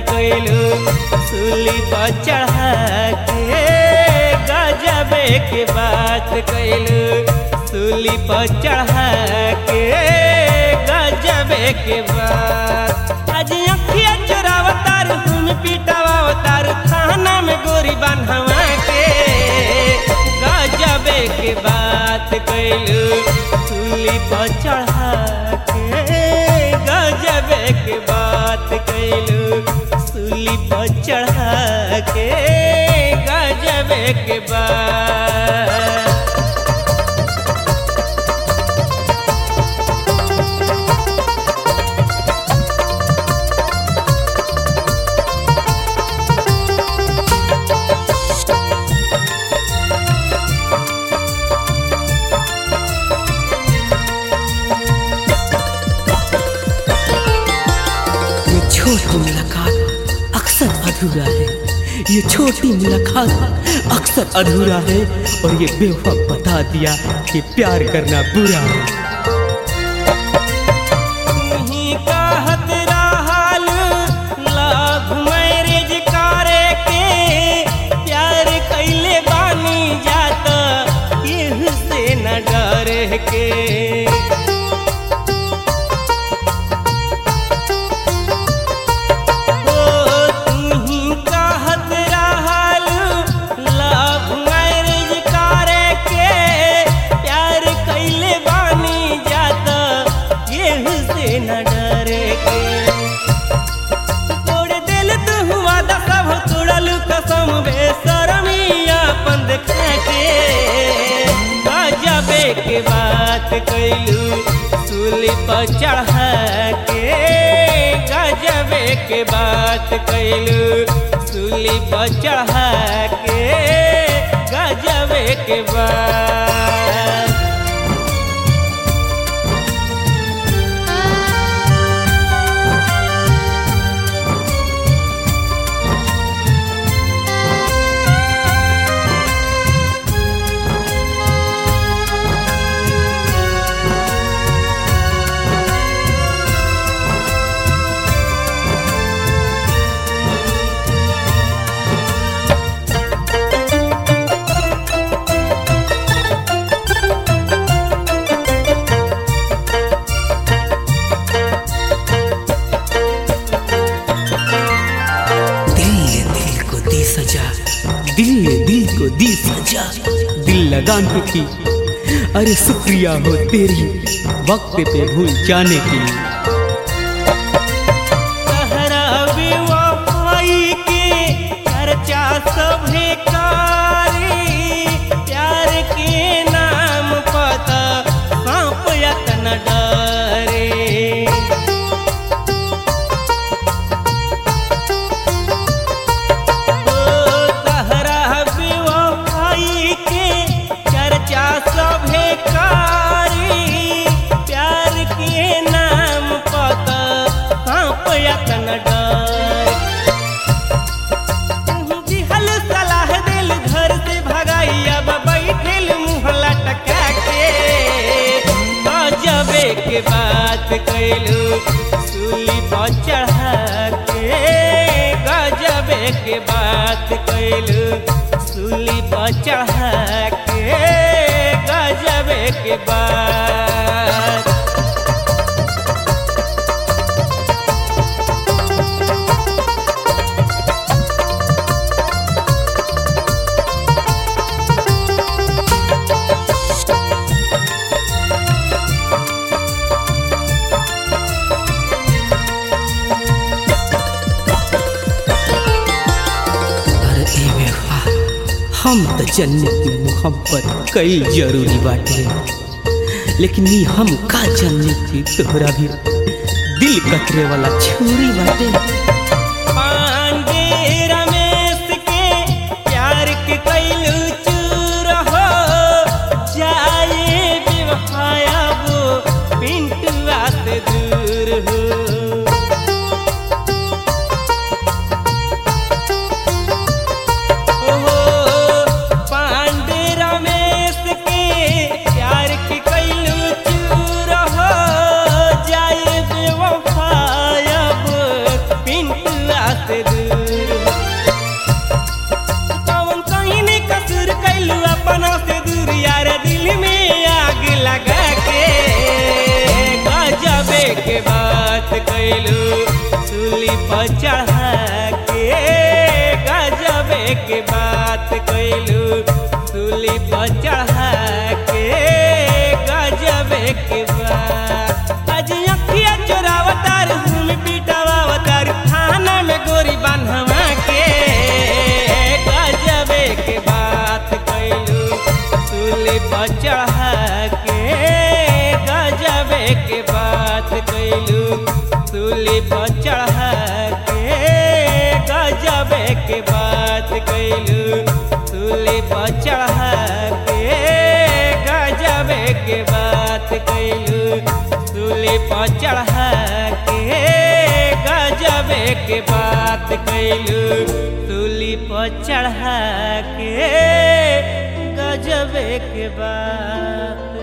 कैलू सूली पर चढ़ा के गजबे के बात कैलू सूली पर चढ़ा के गजबे के बात। आज अखिया चुरावतार हम पिटावतार थाना में गोरी बांधवा के गजबे के बात कैलू सूली पर चढ़ा के गजबे के बात कैलू सूली पर चढ़ा के गजबे के बात। छोटी मुलाकात अक्सर अधूरा है, ये छोटी मुलाकात अक्सर अधूरा है और ये बेवफा बता दिया कि प्यार करना बुरा है। तुही कहत रहल लव मैरिज करे के प्यार कैले बानी जात केहू से न डरे के। के बात कैलू सूली पर चढ़ा के गजबे के बात कैलू सूली पर चढ़ा के गजबे के बात। दिल ने दिल को दी सजा, दिल लगाने की। अरे शुक्रिया हो तेरी वक्त पे भूल जाने की। सहरा बेवफाई के चर्चा सभे कारी प्यार के नाम पता सांप यतन डरे। के बात कैलू सूली पर चढ़ा के गजबे के बात कैलू सूली पर चढ़ा के गजबे के बात। हम तो जन्नत की मोहब्बत कई जरूरी बाटे, लेकिन नी हम का जन्नत की तोहरा भी दिल कतरे वाला छोरी बाटे। पांडे रमेश के प्यार के कैलू चूर हो जाए बेवफाया वो पिंटुआ से दूर हो। पर चढ़ा के गजबे के बात कैलू सूली पर चढ़ा के गजबे के बात कैलू सूली पर चढ़ा के गजबे के बात कैलू सूली पर चढ़ा के गजबे के बात कैलू सूली पर चढ़ा के गजबे के बात।